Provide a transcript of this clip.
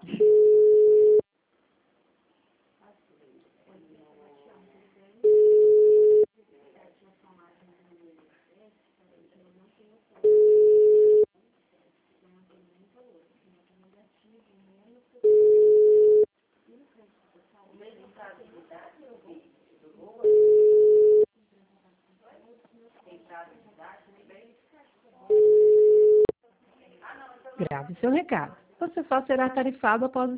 Grave seu recado. Você só será tarifado após